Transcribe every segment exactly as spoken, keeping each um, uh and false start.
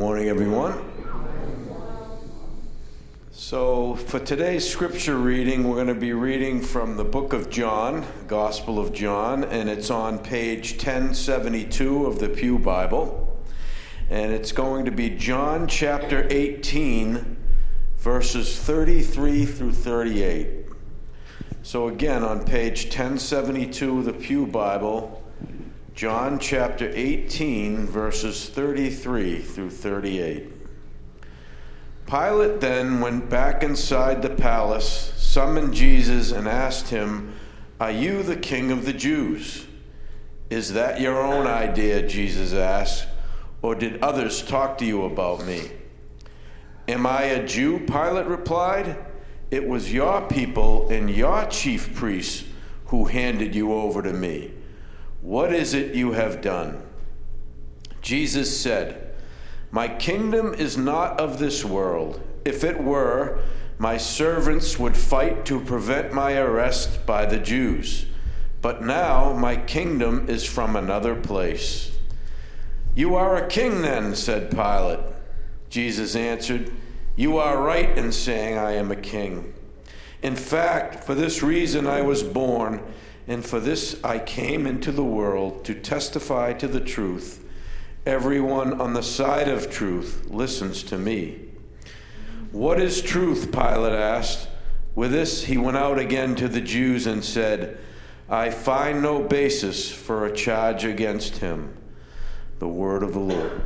Morning, everyone. So for today's scripture reading, we're going to be reading from the book of John, Gospel of John, and it's on page ten seventy-two of the Pew Bible. And it's going to be John chapter eighteen, verses thirty-three through thirty-eight. So again, on page ten seventy-two of the Pew Bible, John chapter eighteen, verses thirty-three through thirty-eight. Pilate then went back inside the palace, summoned Jesus, and asked him, "Are you the king of the Jews?" "Is that your own idea," Jesus asked, "or did others talk to you about me?" "Am I a Jew?" Pilate replied. "It was your people and your chief priests who handed you over to me. What is it you have done?" Jesus said, "My kingdom is not of this world. If it were, my servants would fight to prevent my arrest by the Jews. But now my kingdom is from another place." "You are a king then," said Pilate. Jesus answered, "You are right in saying I am a king. In fact, for this reason I was born, and for this I came into the world, to testify to the truth. Everyone on the side of truth listens to me." "What is truth?" Pilate asked. With this he went out again to the Jews and said, "I find no basis for a charge against him." The word of the Lord.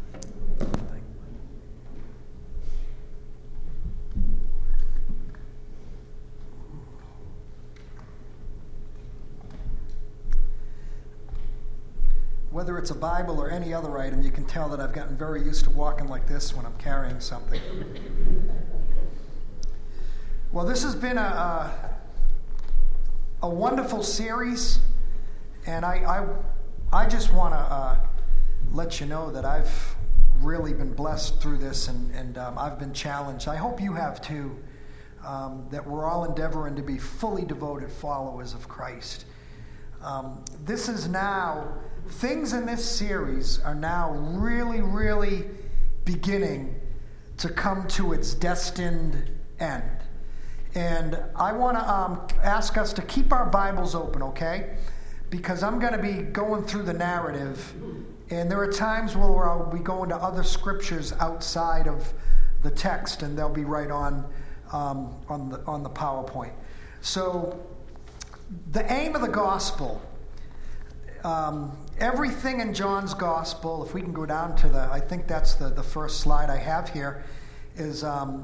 Whether it's a Bible or any other item, you can tell that I've gotten very used to walking like this when I'm carrying something. Well, this has been a, a, a wonderful series, and I, I, I just want to uh, let you know that I've really been blessed through this, and, and um, I've been challenged. I hope you have too, um, that we're all endeavoring to be fully devoted followers of Christ. Um, this is now... Things in this series are now really, really beginning to come to its destined end. And I want to um, ask us to keep our Bibles open, okay? Because I'm going to be going through the narrative, and there are times where I'll be going to other scriptures outside of the text, and they'll be right on um, on the on the PowerPoint. So, the aim of the gospel. Um, everything in John's gospel, if we can go down to the, I think that's the, the first slide I have here, is um,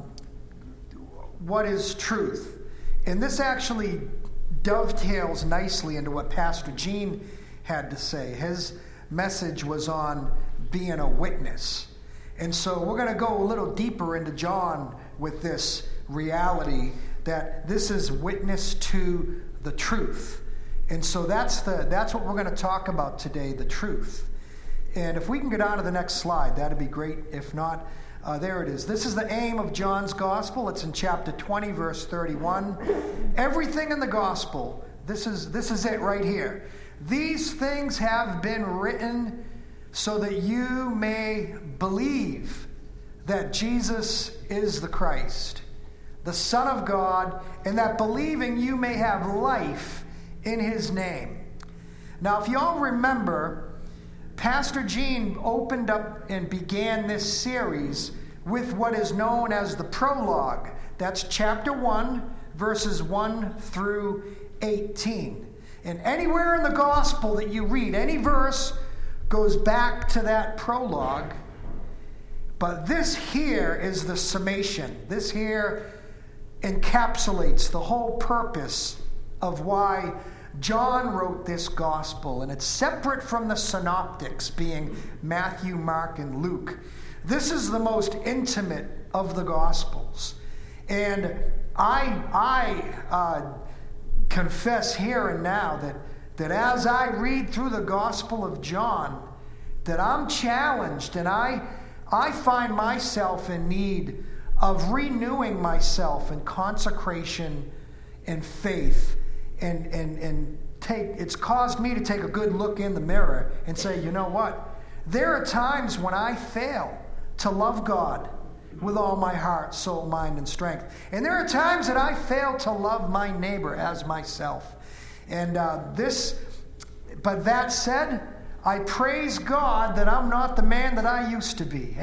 what is truth? And this actually dovetails nicely into what Pastor Gene had to say. His message was on being a witness. And so we're going to go a little deeper into John with this reality that this is witness to the truth. And so that's the that's what we're going to talk about today, the truth. And if we can go down to the next slide, that'd be great. If not, uh, there it is. This is the aim of John's gospel. It's in chapter twenty, verse thirty-one. Everything in the gospel, this is this is it right here. "These things have been written so that you may believe that Jesus is the Christ, the Son of God, and that believing you may have life in his name." Now, if y'all remember, Pastor Gene opened up and began this series with what is known as the prologue. That's chapter one, verses one through eighteen. And anywhere in the gospel that you read, any verse goes back to that prologue. But this here is the summation. This here encapsulates the whole purpose of why John wrote this gospel, and it's separate from the synoptics, being Matthew, Mark, and Luke. This is the most intimate of the gospels. And I, I uh, confess here and now that, that as I read through the Gospel of John, that I'm challenged, and I, I find myself in need of renewing myself in consecration and faith. And, and, and take it's caused me to take a good look in the mirror and say, you know what? There are times when I fail to love God with all my heart, soul, mind, and strength. And there are times that I fail to love my neighbor as myself. And uh, this, but that said, I praise God that I'm not the man that I used to be.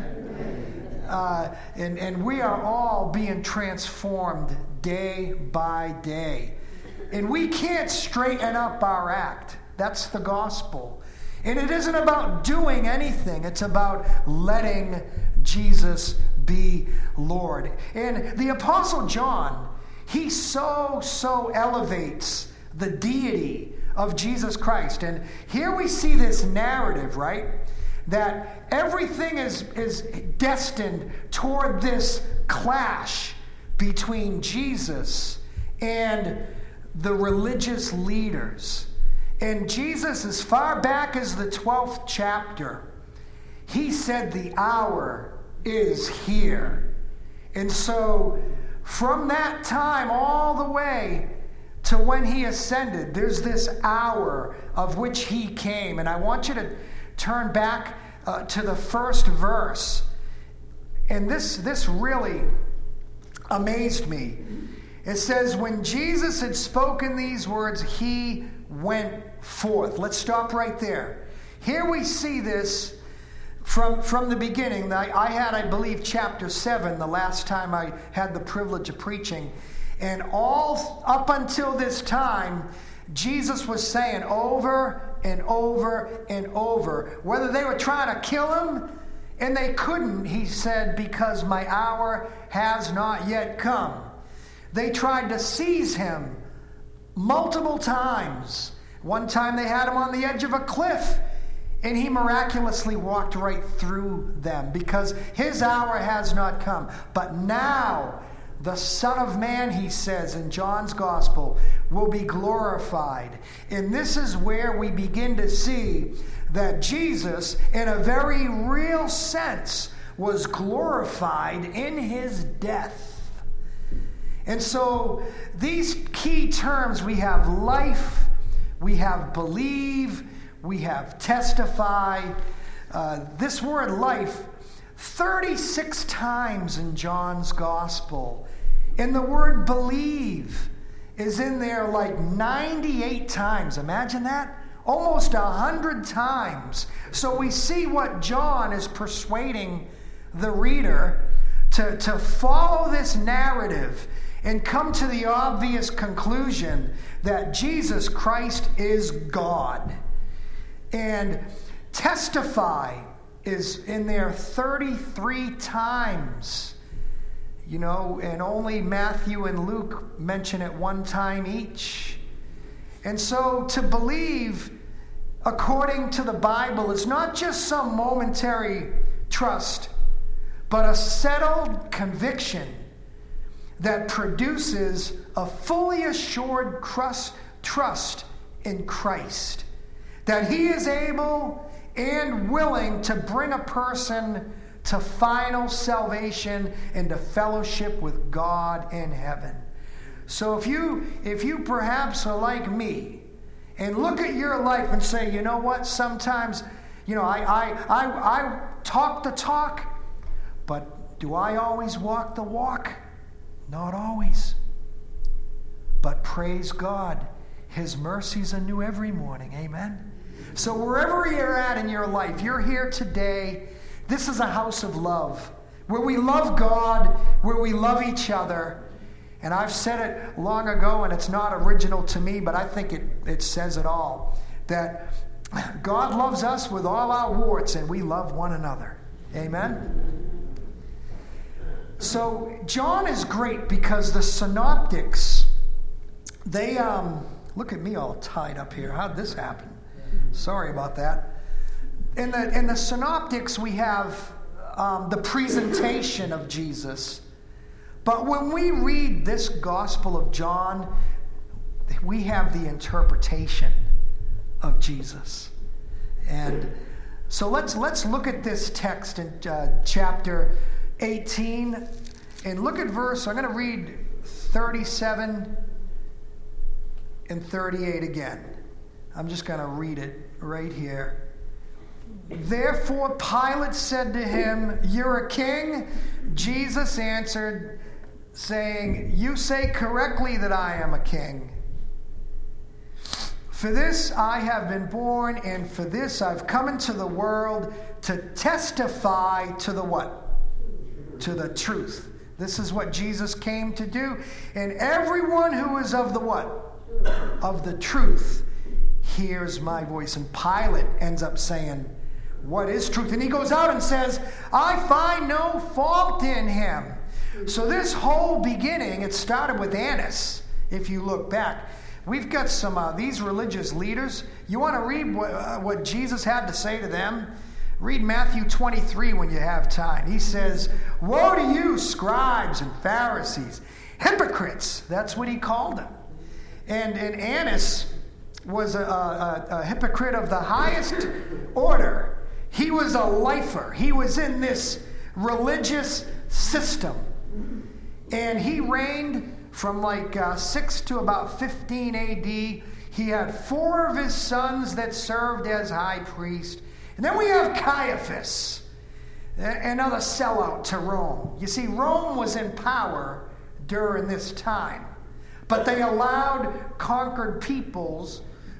Amen? Uh, and, and we are all being transformed day by day. And we can't straighten up our act. That's the gospel. And it isn't about doing anything. It's about letting Jesus be Lord. And the Apostle John, he so, so elevates the deity of Jesus Christ. And here we see this narrative, right? That everything is, is destined toward this clash between Jesus and the religious leaders. And Jesus, as far back as the twelfth chapter, he said the hour is here. And so from that time all the way to when he ascended, there's this hour of which he came. And I want you to turn back uh, to the first verse. And this, this really amazed me. It says, when Jesus had spoken these words, he went forth. Let's stop right there. Here we see this from, from the beginning. I, I had, I believe, chapter seven the last time I had the privilege of preaching. And all up until this time, Jesus was saying over and over and over, whether they were trying to kill him, and they couldn't, he said, because my hour has not yet come. They tried to seize him multiple times. One time they had him on the edge of a cliff, and he miraculously walked right through them because his hour has not come. But now the Son of Man, he says in John's Gospel, will be glorified. And this is where we begin to see that Jesus, in a very real sense, was glorified in his death. And so these key terms, we have life, we have believe, we have testify. Uh, this word life, thirty-six times in John's Gospel. And the word believe is in there like ninety-eight times. Imagine that. Almost one hundred times. So we see what John is persuading the reader to, to follow this narrative and come to the obvious conclusion that Jesus Christ is God. And testify is in there thirty-three times. You know, and only Matthew and Luke mention it one time each. And so to believe, according to the Bible, is not just some momentary trust, but a settled conviction that produces a fully assured trust, trust in Christ. That he is able and willing to bring a person to final salvation and to fellowship with God in heaven. So if you if you perhaps are like me and look at your life and say, you know what, sometimes, you know, I I I, I talk the talk, but do I always walk the walk? Not always. But praise God, his mercies are new every morning. Amen. So wherever you're at in your life, you're here today. This is a house of love, where we love God, where we love each other. And I've said it long ago, and it's not original to me, but I think it, it says it all. That God loves us with all our warts, and we love one another. Amen? So John is great because the synoptics, they, um, look at me all tied up here. How'd this happen? Sorry about that. In the, in the synoptics, we have um, the presentation of Jesus. But when we read this Gospel of John, we have the interpretation of Jesus. And so let's, let's look at this text in uh, chapter eighteen. And look at verse, I'm going to read thirty-seven and thirty-eight again. I'm just going to read it right here. Therefore Pilate said to him, "You're a king?" Jesus answered, saying, "You say correctly that I am a king. For this I have been born, and for this I've come into the world, to testify to the what? To the truth." This is what Jesus came to do. And everyone who is of the what? Of the truth hears my voice. And Pilate ends up saying, "What is truth?" And he goes out and says, "I find no fault in him." So this whole beginning, it started with Annas, if you look back. We've got some, uh, these religious leaders. You want to read what, uh, what Jesus had to say to them? Read Matthew twenty-three when you have time. He says, "Woe to you, scribes and Pharisees, hypocrites." That's what he called them. And, and Annas was a, a, a hypocrite of the highest order. He was a lifer. He was in this religious system. And he reigned from like uh, six to about fifteen A D. He had four of his sons that served as high priest. And then we have Caiaphas, another sellout to Rome. You see, Rome was in power during this time, but they allowed conquered peoples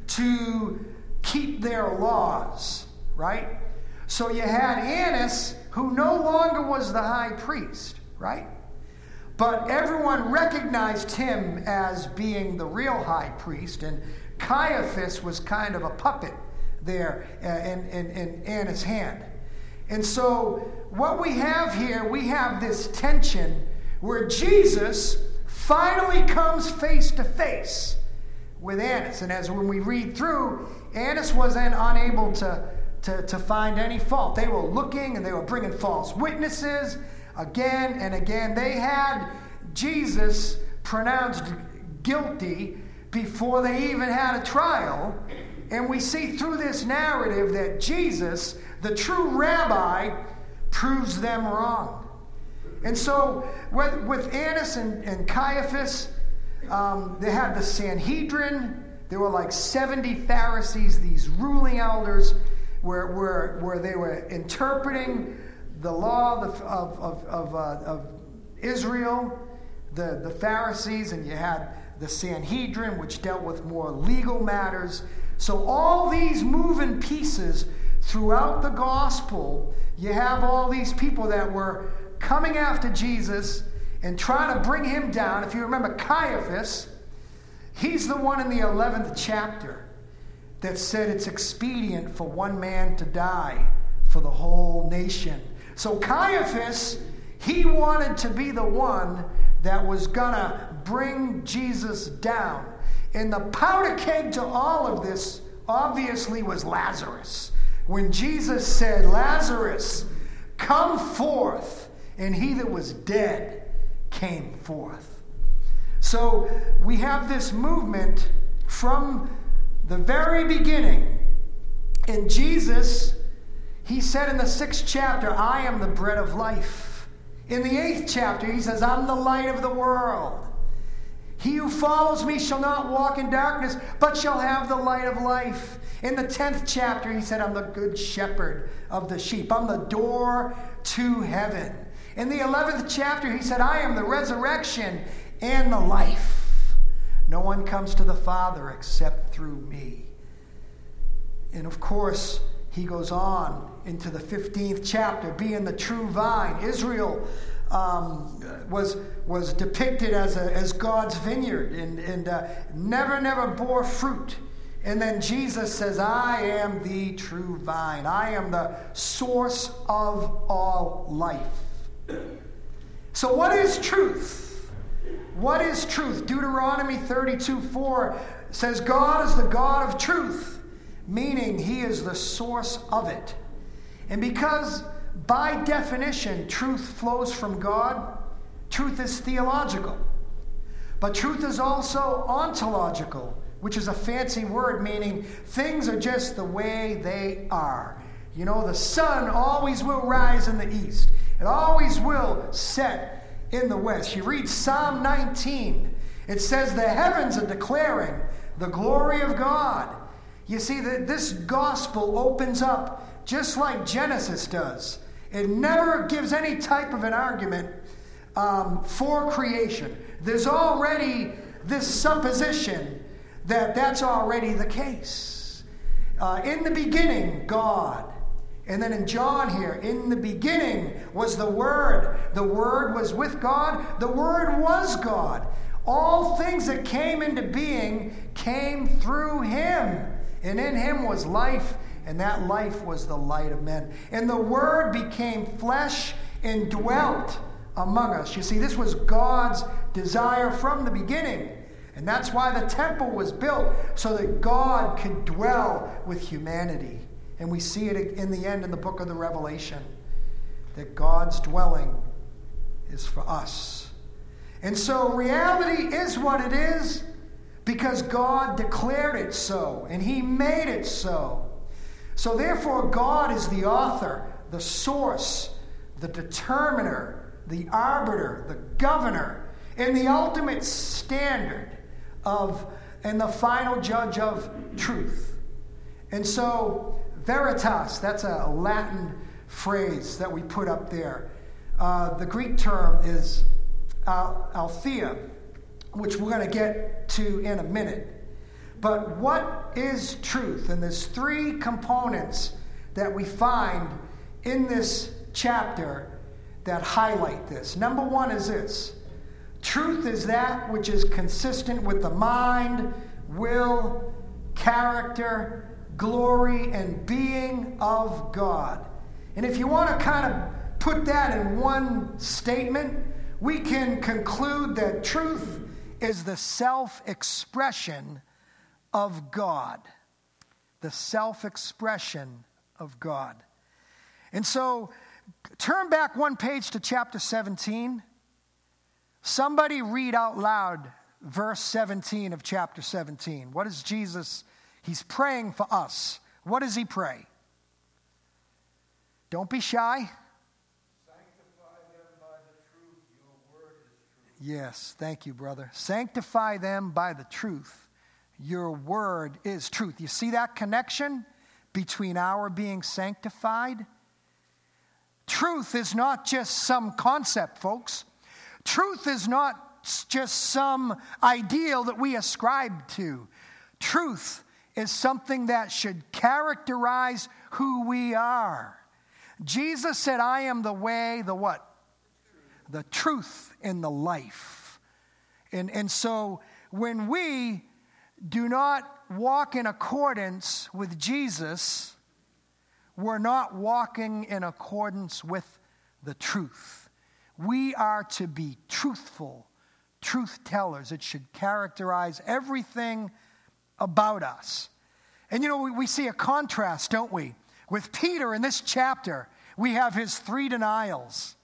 to keep their laws, right? So you had Annas, who no longer was the high priest, right? But everyone recognized him as being the real high priest, and Caiaphas was kind of a puppet there in, in, in Annas' hand. And so what we have here, we have this tension where Jesus finally comes face to face with Annas. And as when we read through, Annas was then unable to, to, to find any fault. They were looking and they were bringing false witnesses again and again. They had Jesus pronounced guilty before they even had a trial. And we see through this narrative that Jesus, the true rabbi, proves them wrong. And so with, with Annas and, and Caiaphas, um, they had the Sanhedrin. There were like seventy Pharisees, these ruling elders, where, where, where they were interpreting the law of, of, of, of, uh, of Israel, the, the Pharisees, and you had the Sanhedrin, which dealt with more legal matters. So all these moving pieces throughout the gospel, you have all these people that were coming after Jesus and trying to bring him down. If you remember Caiaphas, he's the one in the eleventh chapter that said it's expedient for one man to die for the whole nation. So Caiaphas, he wanted to be the one that was going to bring Jesus down. And the powder keg to all of this, obviously, was Lazarus. When Jesus said, "Lazarus, come forth," and he that was dead came forth. So we have this movement from the very beginning. And Jesus, he said in the sixth chapter, "I am the bread of life." In the eighth chapter, he says, "I'm the light of the world. He who follows me shall not walk in darkness, but shall have the light of life." In the tenth chapter, he said, "I'm the good shepherd of the sheep. I'm the door to heaven." In the eleventh chapter, he said, "I am the resurrection and the life. No one comes to the Father except through me." And of course, he goes on into the fifteenth chapter, being the true vine. Israel um, was was depicted as a, as God's vineyard, and, and uh, never, never bore fruit. And then Jesus says, "I am the true vine. I am the source of all life." So what is truth? What is truth? Deuteronomy thirty-two four says, "God is the God of truth," meaning he is the source of it. And because by definition truth flows from God, truth is theological. But truth is also ontological, which is a fancy word meaning things are just the way they are. You know, the sun always will rise in the east. It always will set in the west. You read Psalm nineteen. It says the heavens are declaring the glory of God. You see, that this gospel opens up just like Genesis does. It never gives any type of an argument um, for creation. There's already this supposition that that's already the case. Uh, in the beginning, God. And then in John here, in the beginning was the Word. The Word was with God. The Word was God. All things that came into being came through Him. And in Him was life, and that life was the light of men. And the Word became flesh and dwelt among us. You see, this was God's desire from the beginning. And that's why the temple was built, so that God could dwell with humanity. And we see it in the end in the book of the Revelation, that God's dwelling is for us. And so reality is what it is because God declared it so, and He made it so. So therefore, God is the author, the source, the determiner, the arbiter, the governor, and the ultimate standard of, and the final judge of truth. And so, veritas, that's a Latin phrase that we put up there. Uh, the Greek term is al- aletheia, which we're going to get to in a minute. But what is truth? And there's three components that we find in this chapter that highlight this. Number one is this. Truth is that which is consistent with the mind, will, character, glory, and being of God. And if you want to kind of put that in one statement, we can conclude that truth is the self-expression of God. The self-expression of God. And so, turn back one page to chapter seventeen. Somebody read out loud verse seventeen of chapter seventeen. What is Jesus? He's praying for us. What does He pray? Don't be shy. Sanctify them by the truth. Your word is truth. Yes, thank you, brother. Sanctify them by the truth. Your word is truth. You see that connection between our being sanctified? Truth is not just some concept, folks. Truth is not just some ideal that we ascribe to. Truth is something that should characterize who we are. Jesus said, I am the way, the what? The truth and the life. And, and so when we do not walk in accordance with Jesus, we're not walking in accordance with the truth. We are to be truthful, truth tellers. It should characterize everything about us. And you know, we, we see a contrast, don't we? With Peter in this chapter, we have his three denials.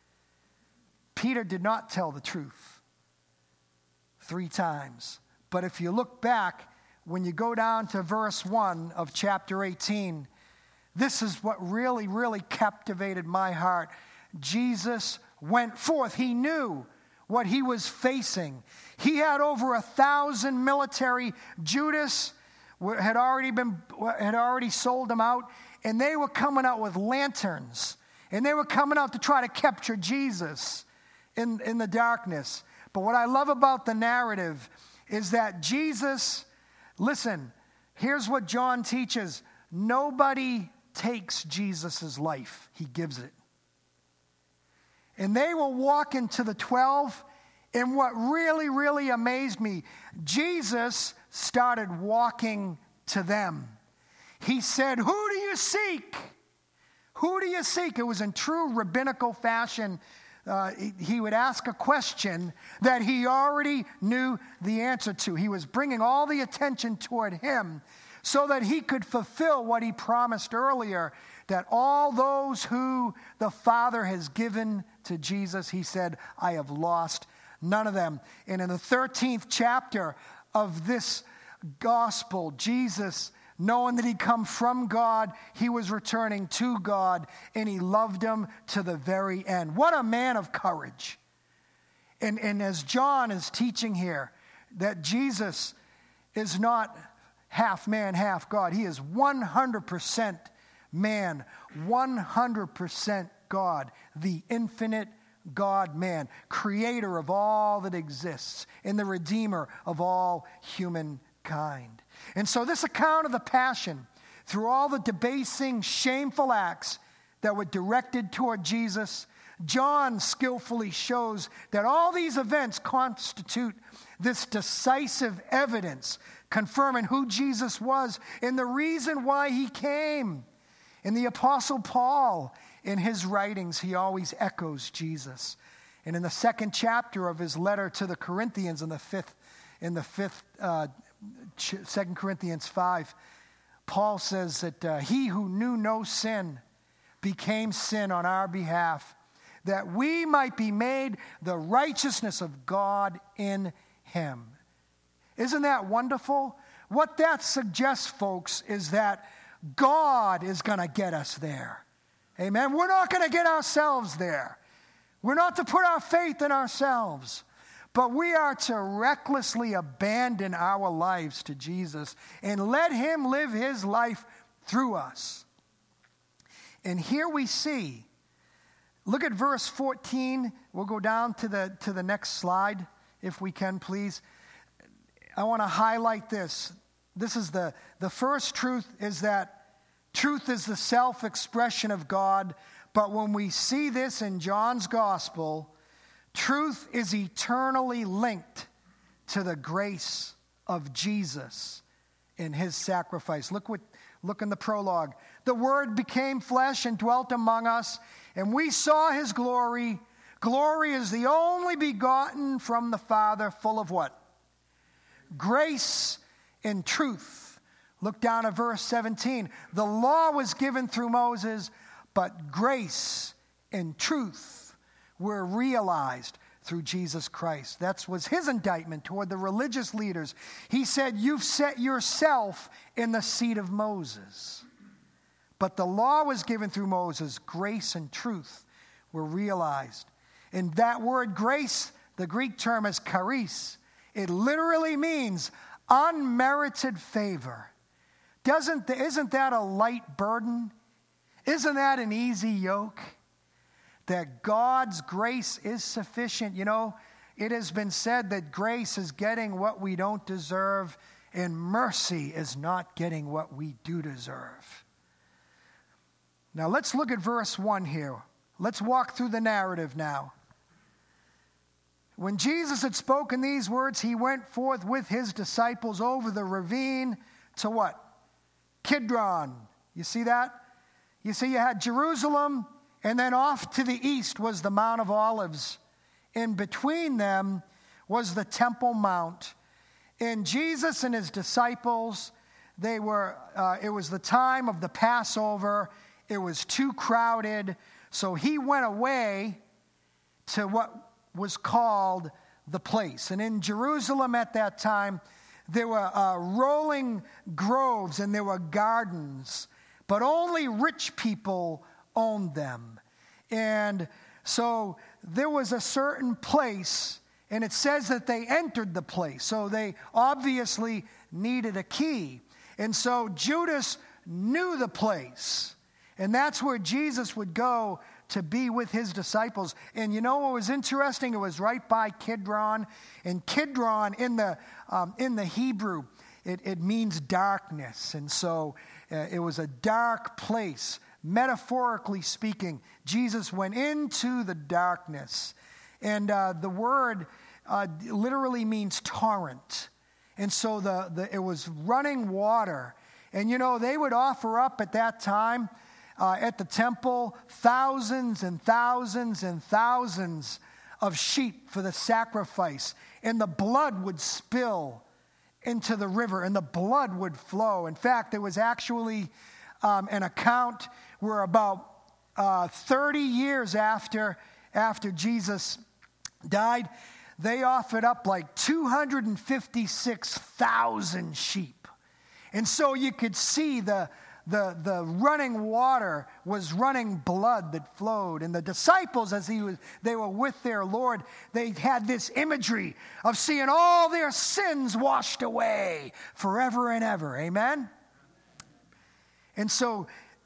Peter did not tell the truth three times. But if you look back, when you go down to verse one of chapter eighteen, this is what really, really captivated my heart. Jesus went forth. He knew what he was facing. He had over a thousand military. Judas had already been had already sold them out, and they were coming out with lanterns, and they were coming out to try to capture Jesus in, in the darkness. But what I love about the narrative is that Jesus, listen, here's what John teaches. Nobody takes Jesus' life. He gives it. And they will walk into the twelve, and what really, really amazed me, Jesus started walking to them. He said, who do you seek? Who do you seek? It was in true rabbinical fashion. Uh, he, he would ask a question that he already knew the answer to. He was bringing all the attention toward him so that he could fulfill what he promised earlier, that all those who the Father has given to Jesus, he said, I have lost none of them. And in the thirteenth chapter of this gospel, Jesus, knowing that he'd come from God, he was returning to God, and he loved him to the very end. What a man of courage. And, and as John is teaching here, that Jesus is not half man, half God. He is one hundred percent man, one hundred percent God, the infinite God-man, creator of all that exists, and the redeemer of all humankind. And so this account of the Passion, through all the debasing, shameful acts that were directed toward Jesus, John skillfully shows that all these events constitute this decisive evidence confirming who Jesus was and the reason why he came. And the Apostle Paul, in his writings, he always echoes Jesus. And in the second chapter of his letter to the Corinthians, in the fifth, in the fifth, uh, Second Corinthians five, Paul says that uh, he who knew no sin became sin on our behalf, that we might be made the righteousness of God in him. Isn't that wonderful? What that suggests, folks, is that God is going to get us there. Amen? We're not going to get ourselves there. We're not to put our faith in ourselves, but we are to recklessly abandon our lives to Jesus and let him live his life through us. And here we see, look at verse fourteen. We'll go down to the, to the next slide, if we can, please. I want to highlight this. This is the, the first truth, is that truth is the self-expression of God. But when we see this in John's gospel, truth is eternally linked to the grace of Jesus in his sacrifice. Look what look in the prologue. The Word became flesh and dwelt among us, and we saw his glory. Glory is the only begotten from the Father, full of what? Grace and truth. Look down at verse seventeen. The law was given through Moses, but grace and truth were realized through Jesus Christ. That was his indictment toward the religious leaders. He said, you've set yourself in the seat of Moses. But the law was given through Moses. Grace and truth were realized. And that word grace, the Greek term is charis. It literally means unmerited favor. Doesn't, isn't that a light burden? Isn't that an easy yoke? That God's grace is sufficient. You know, it has been said that grace is getting what we don't deserve, and mercy is not getting what we do deserve. Now let's look at verse one here. Let's walk through the narrative now. When Jesus had spoken these words, he went forth with his disciples over the ravine to what? Kidron. You see that? You see, you had Jerusalem, and then off to the east was the Mount of Olives. In between them was the Temple Mount. And Jesus and his disciples, they were. Uh, it was the time of the Passover. It was too crowded, so he went away to what was called the place. And in Jerusalem at that time, there were uh, rolling groves and there were gardens, but only rich people owned them. And so there was a certain place, and it says that they entered the place. So they obviously needed a key. And so Judas knew the place. And that's where Jesus would go to be with his disciples. And you know what was interesting? It was right by Kidron. And Kidron in the um, in the Hebrew, it, it means darkness. And so uh, it was a dark place. Metaphorically speaking, Jesus went into the darkness. And uh, the word uh, literally means torrent. And so the, the it was running water. And you know, they would offer up at that time Uh, at the temple, thousands and thousands and thousands of sheep for the sacrifice. And the blood would spill into the river, and the blood would flow. In fact, there was actually um, an account where about uh, thirty years after, after Jesus died, they offered up like two hundred fifty-six thousand sheep. And so you could see the The, the running water was running blood that flowed. And the disciples, as he was, they were with their Lord, they had this imagery of seeing all their sins washed away forever and ever. Amen? And so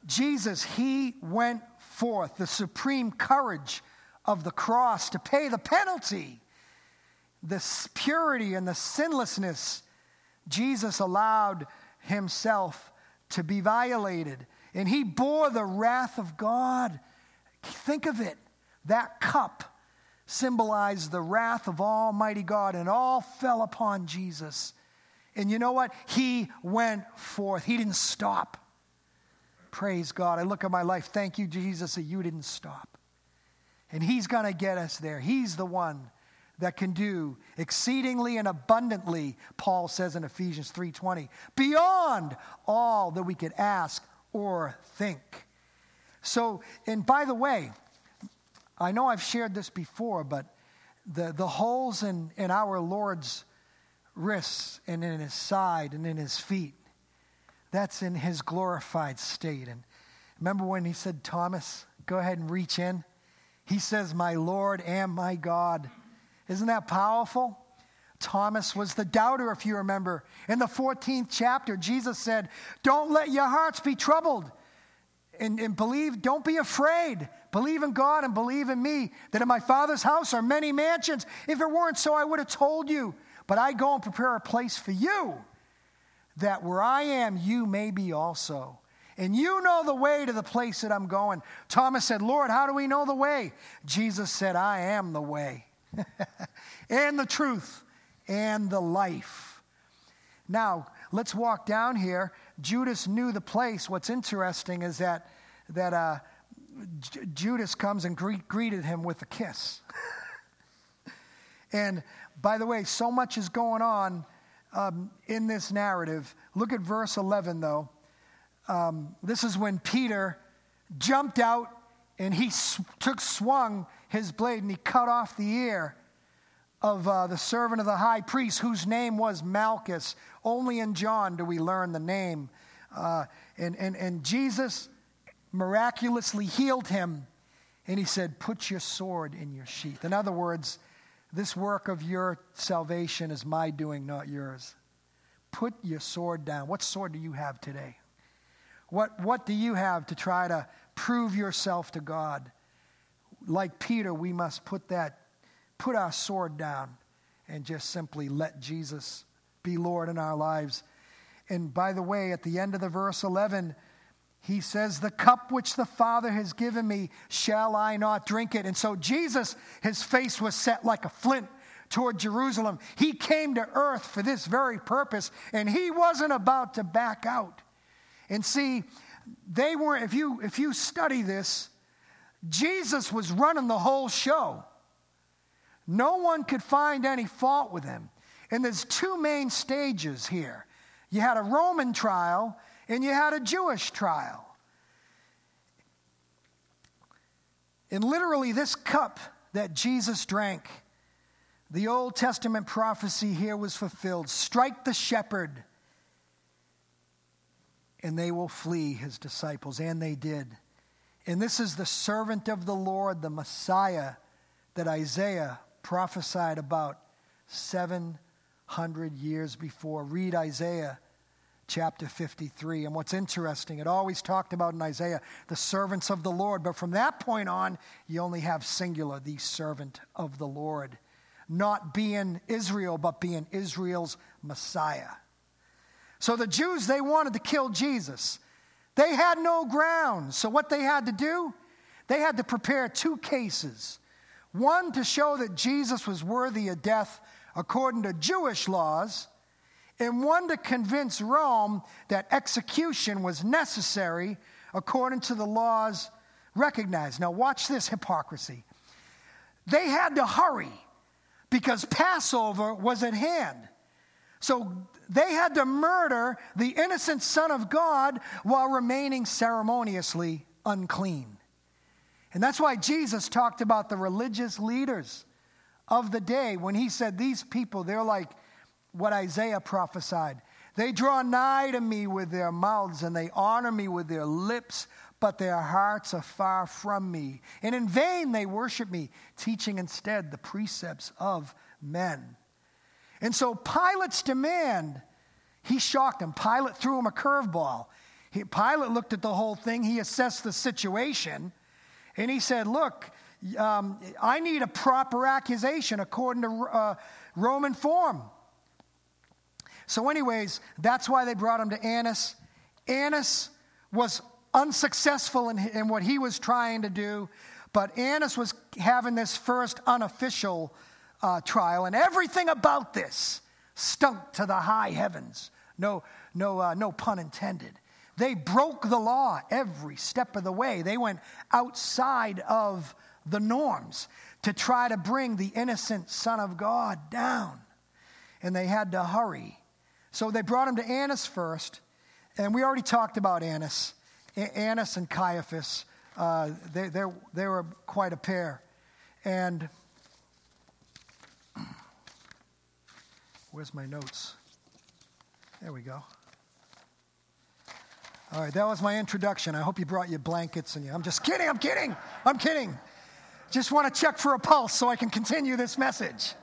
Jesus, he went forth, the supreme courage of the cross to pay the penalty, the purity and the sinlessness. Jesus allowed himself to be violated, and he bore the wrath of God. Think of it. That cup symbolized the wrath of Almighty God, and all fell upon Jesus. And you know what? He went forth. He didn't stop. Praise God. I look at my life. Thank you, Jesus, that you didn't stop. And he's going to get us there. He's the one that can do exceedingly and abundantly, Paul says in Ephesians three twenty, beyond all that we could ask or think. So, and by the way, I know I've shared this before, but the, the holes in, in our Lord's wrists and in his side and in his feet, that's in his glorified state. And remember when he said, Thomas, go ahead and reach in? He says, my Lord and my God. Isn't that powerful? Thomas was the doubter, if you remember. In the fourteenth chapter, Jesus said, don't let your hearts be troubled. And, and believe, don't be afraid. Believe in God and believe in me, that in my Father's house are many mansions. If it weren't so, I would have told you. But I go and prepare a place for you, that where I am, you may be also. And you know the way to the place that I'm going. Thomas said, Lord, how do we know the way? Jesus said, I am the way. And the truth and the life. Now, let's walk down here. Judas knew the place. What's interesting is that that uh, J- Judas comes and gre- greeted him with a kiss. And by the way, so much is going on um, in this narrative. Look at verse eleven, though. Um, this is when Peter jumped out and he sw- took swung his blade and he cut off the ear of uh, the servant of the high priest, whose name was Malchus. Only in John do we learn the name. Uh, and, and, and Jesus miraculously healed him. And he said, put your sword in your sheath. In other words, this work of your salvation is my doing, not yours. Put your sword down. What sword do you have today? What, what do you have to try to prove yourself to God? Like Peter, we must put that, put our sword down and just simply let Jesus be Lord in our lives. And by the way, at the end of the verse eleven, he says, the cup which the Father has given me, shall I not drink it? And so Jesus, his face was set like a flint toward Jerusalem. He came to earth for this very purpose, and he wasn't about to back out. And see, they were, if you if you study this, Jesus was running the whole show. No one could find any fault with him. And there's two main stages here. You had a Roman trial and you had a Jewish trial. And literally this cup that Jesus drank, the Old Testament prophecy here was fulfilled. Strike the shepherd and they will flee, his disciples. And they did. And this is the servant of the Lord, the Messiah, that Isaiah prophesied about seven hundred years before. Read Isaiah chapter fifty-three. And what's interesting, it always talked about in Isaiah the servants of the Lord. But from that point on, you only have singular, the servant of the Lord. Not being Israel, but being Israel's Messiah. So the Jews, they wanted to kill Jesus. They had no grounds. So what they had to do, they had to prepare two cases. One to show that Jesus was worthy of death according to Jewish laws, and one to convince Rome that execution was necessary according to the laws recognized. Now watch this hypocrisy. They had to hurry because Passover was at hand. So they had to murder the innocent Son of God while remaining ceremoniously unclean. And that's why Jesus talked about the religious leaders of the day when he said, these people, they're like what Isaiah prophesied. They draw nigh to me with their mouths and they honor me with their lips, but their hearts are far from me. And in vain they worship me, teaching instead the precepts of men. And so Pilate's demand, he shocked him. Pilate threw him a curveball. He, Pilate looked at the whole thing. He assessed the situation. And he said, look, um, I need a proper accusation according to uh, Roman form. So anyways, that's why they brought him to Annas. Annas was unsuccessful in, in what he was trying to do. But Annas was having this first unofficial uh, trial. And everything about this stunk to the high heavens. No, no, uh, no pun intended. They broke the law every step of the way. They went outside of the norms to try to bring the innocent Son of God down. And they had to hurry. So they brought him to Annas first. And we already talked about Annas. A- Annas and Caiaphas, uh, they, they, they were quite a pair. And where's my notes? There we go. All right, that was my introduction. I hope you brought your blankets and you. I'm just kidding, I'm kidding, I'm kidding. Just want to check for a pulse so I can continue this message.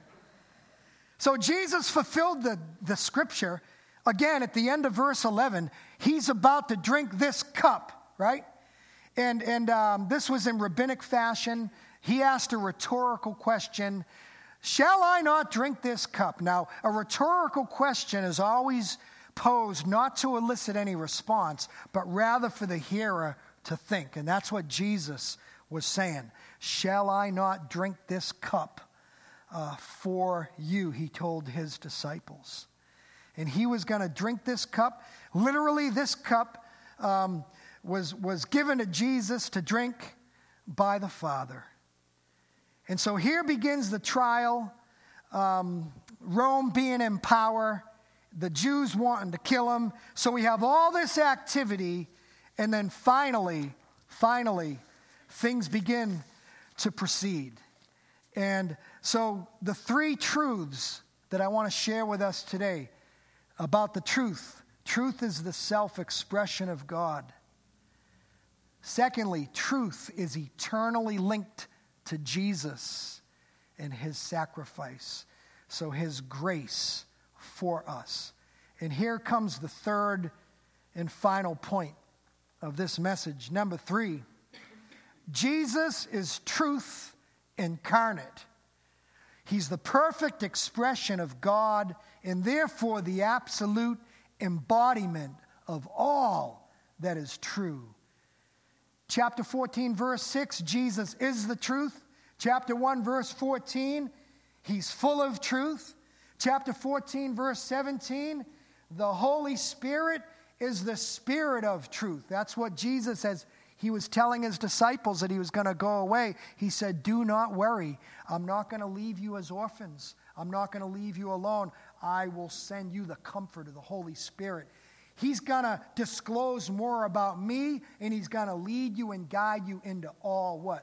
So Jesus fulfilled the, the scripture. Again, at the end of verse eleven, he's about to drink this cup, right? And, and um, this was in rabbinic fashion. He asked a rhetorical question. Shall I not drink this cup? Now, a rhetorical question is always posed not to elicit any response, but rather for the hearer to think. And that's what Jesus was saying. Shall I not drink this cup uh, for you? He told his disciples. And he was going to drink this cup. Literally, this cup um, was, was given to Jesus to drink by the Father. And so here begins the trial, um, Rome being in power, the Jews wanting to kill him. So we have all this activity, and then finally, finally, things begin to proceed. And so the three truths that I want to share with us today about the truth. Truth is the self-expression of God. Secondly, truth is eternally linked to Jesus and his sacrifice. So his grace for us. And here comes the third and final point of this message. Number three, Jesus is truth incarnate. He's the perfect expression of God and therefore the absolute embodiment of all that is true. Chapter fourteen, verse six, Jesus is the truth. Chapter one, verse fourteen, he's full of truth. Chapter fourteen, verse seventeen, the Holy Spirit is the Spirit of truth. That's what Jesus says. He was telling his disciples that he was going to go away. He said, do not worry. I'm not going to leave you as orphans. I'm not going to leave you alone. I will send you the comfort of the Holy Spirit. He's going to disclose more about me, and he's going to lead you and guide you into all what?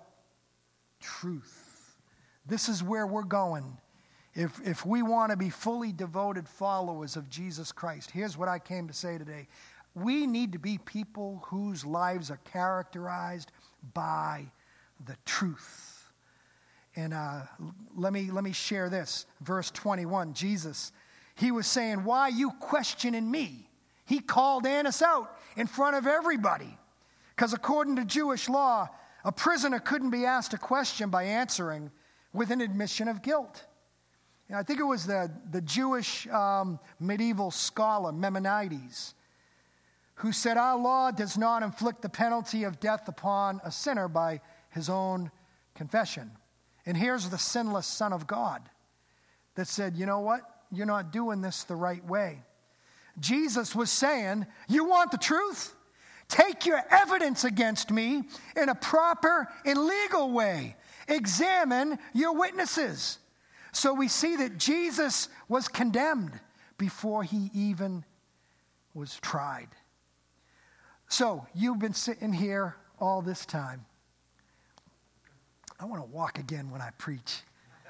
Truth. This is where we're going. If, if we want to be fully devoted followers of Jesus Christ, here's what I came to say today. We need to be people whose lives are characterized by the truth. And uh, let me let me share this. Verse twenty-one, Jesus, he was saying, why are you questioning me? He called Annas out in front of everybody. Because according to Jewish law, a prisoner couldn't be asked a question by answering with an admission of guilt. And I think it was the, the Jewish um, medieval scholar, Maimonides, who said, our law does not inflict the penalty of death upon a sinner by his own confession. And here's the sinless Son of God that said, you know what? You're not doing this the right way. Jesus was saying, you want the truth? Take your evidence against me in a proper and legal way. Examine your witnesses. So we see that Jesus was condemned before he even was tried. So you've been sitting here all this time. I want to walk again when I preach.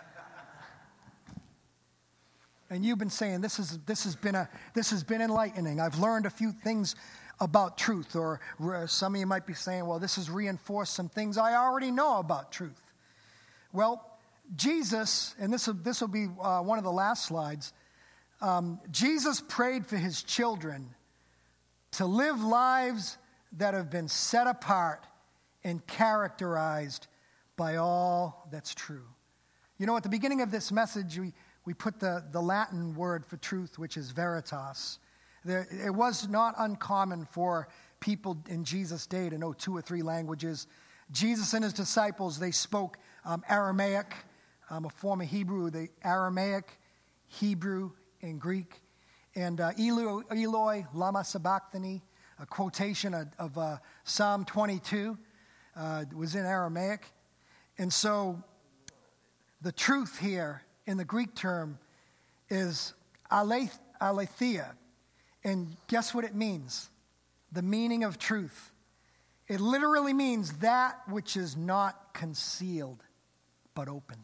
And you've been saying this is this has been a this has been enlightening. I've learned a few things about truth, or some of you might be saying, well, this has reinforced some things I already know about truth. Well, Jesus, and this will this will be uh, one of the last slides. Um, Jesus prayed for his children to live lives that have been set apart and characterized by all that's true. You know, at the beginning of this message, we, we put the, the Latin word for truth, which is veritas. There, it was not uncommon for people in Jesus' day to know two or three languages. Jesus and his disciples, they spoke um, Aramaic, um, a form of Hebrew, the Aramaic, Hebrew, and Greek. And uh, Eloi, Eloi, lama sabachthani, a quotation of, of uh, Psalm twenty-two, uh, was in Aramaic. And so the truth here in the Greek term is aleth, aletheia. And guess what it means? The meaning of truth. It literally means that which is not concealed, but open.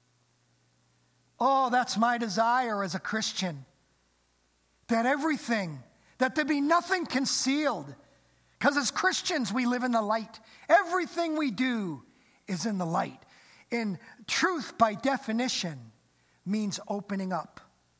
Oh, that's my desire as a Christian. That everything, that there be nothing concealed. Because as Christians, we live in the light. Everything we do is in the light. And truth, by definition, means opening up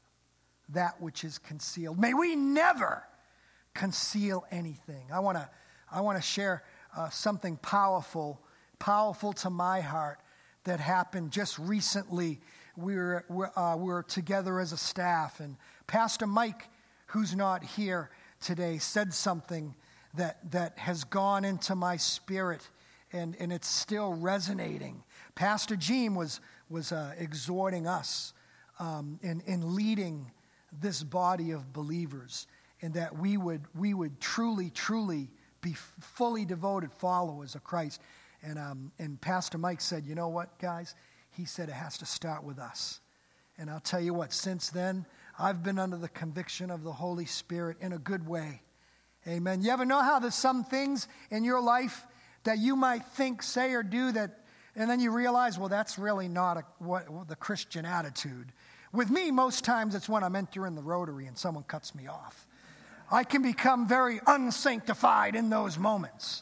that which is concealed. May we never conceal anything. I want to I want to share uh, something powerful, powerful to my heart that happened just recently. We were, we're, uh, we were together as a staff, and Pastor Mike, who's not here today, said something that, that has gone into my spirit, and, and it's still resonating. Pastor Jean was, was uh, exhorting us um, in, in leading this body of believers, and that we would we would truly, truly be fully devoted followers of Christ. And um, and Pastor Mike said, you know what, guys? He said it has to start with us. And I'll tell you what, since then, I've been under the conviction of the Holy Spirit in a good way. Amen. You ever know how there's some things in your life that you might think, say, or do that, and then you realize, well, that's really not a, what, the Christian attitude. With me, most times it's when I'm entering the Rotary and someone cuts me off. I can become very unsanctified in those moments.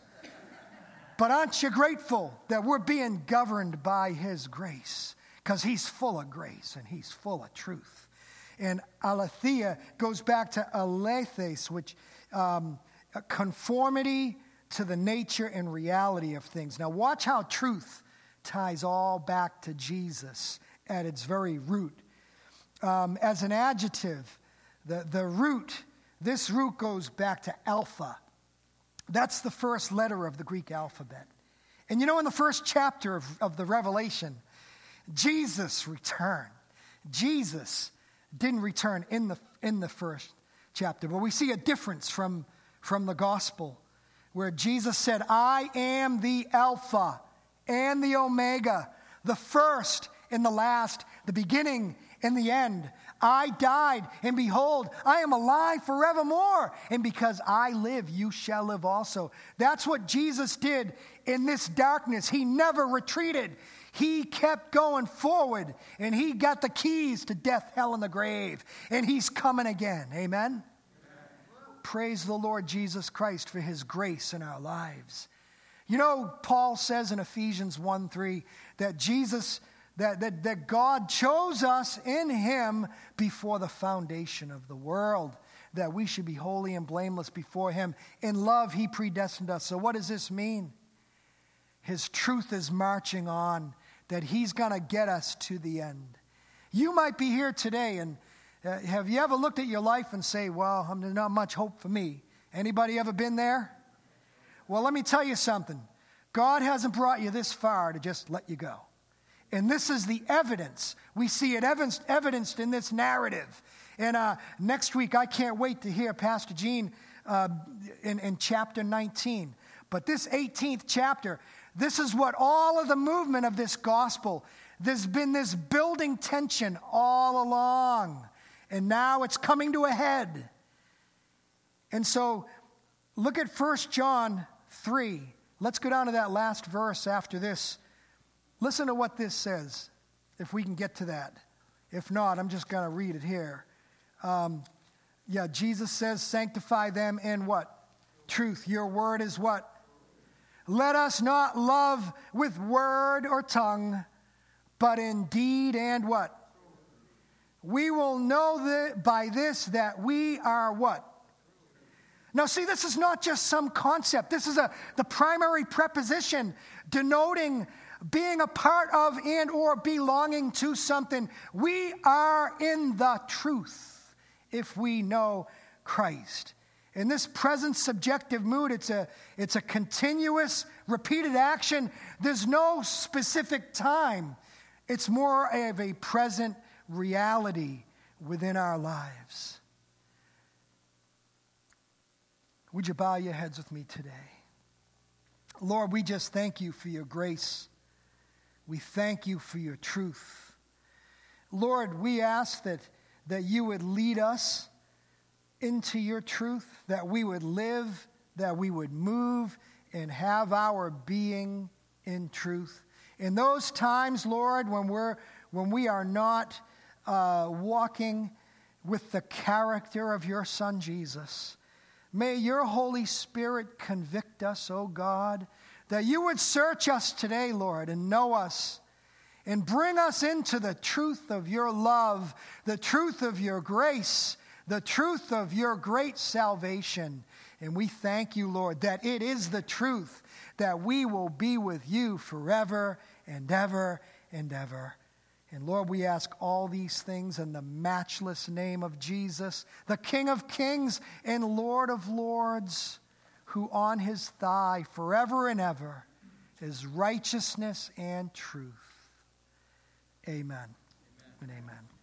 But aren't you grateful that we're being governed by His grace? Because He's full of grace and He's full of truth. And aletheia goes back to alethes, which um, conformity to the nature and reality of things. Now watch how truth ties all back to Jesus at its very root. Um, as an adjective, the, the root, this root goes back to alpha. That's the first letter of the Greek alphabet. And you know, in the first chapter of, of the Revelation, Jesus returned. Jesus didn't return in the in the first chapter, but we see a difference from, from the gospel, where Jesus said, I am the Alpha and the Omega, the first and the last, the beginning and the end. I died, and behold, I am alive forevermore. And because I live, you shall live also. That's what Jesus did in this darkness. He never retreated. He kept going forward, and He got the keys to death, hell, and the grave. And He's coming again. Amen? Amen. Praise the Lord Jesus Christ for His grace in our lives. You know, Paul says in Ephesians one three that Jesus... That, that, that God chose us in Him before the foundation of the world, that we should be holy and blameless before Him. In love, He predestined us. So what does this mean? His truth is marching on, that He's going to get us to the end. You might be here today, and uh, have you ever looked at your life and say, well, there's not much hope for me? Anybody ever been there? Well, let me tell you something. God hasn't brought you this far to just let you go. And this is the evidence. We see it evidenced, evidenced in this narrative. And uh, next week, I can't wait to hear Pastor Jean uh, in, in chapter nineteen. But this eighteenth chapter, this is what all of the movement of this gospel, there's been this building tension all along. And now it's coming to a head. And so look at First John three. Let's go down to that last verse after this. Listen to what this says, if we can get to that. If not, I'm just going to read it here. Um, yeah, Jesus says, sanctify them in what? Truth. Your word is what? Let us not love with word or tongue, but in deed and what? We will know that by this that we are what? Now, see, this is not just some concept. This is a the primary preposition denoting being a part of and or belonging to something. We are in the truth if we know Christ. In this present subjective mood, it's a, it's a continuous, repeated action. There's no specific time. It's more of a present reality within our lives. Would you bow your heads with me today? Lord, we just thank you for your grace. We thank you for your truth. Lord, we ask that, that you would lead us into your truth, that we would live, that we would move and have our being in truth. In those times, Lord, when we're when we are not uh, walking with the character of your Son Jesus, may your Holy Spirit convict us, O God, that you would search us today, Lord, and know us and bring us into the truth of your love, the truth of your grace, the truth of your great salvation. And we thank you, Lord, that it is the truth that we will be with you forever and ever and ever. And Lord, we ask all these things in the matchless name of Jesus, the King of kings and Lord of lords, who on his thigh forever and ever is righteousness and truth. Amen, amen. And amen.